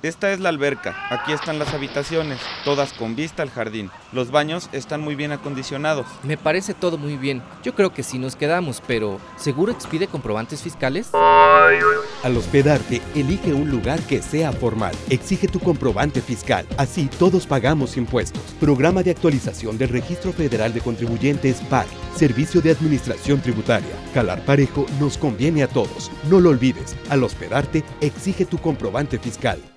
Esta es la alberca, aquí están las habitaciones, todas con vista al jardín. Los baños están muy bien acondicionados. Me parece todo muy bien. Yo creo que sí nos quedamos, pero ¿seguro expide comprobantes fiscales? Al hospedarte, elige un lugar que sea formal. Exige tu comprobante fiscal. Así todos pagamos impuestos. Programa de actualización del Registro Federal de Contribuyentes PAC. Servicio de Administración Tributaria. Calar parejo nos conviene a todos. No lo olvides. Al hospedarte, exige tu comprobante fiscal.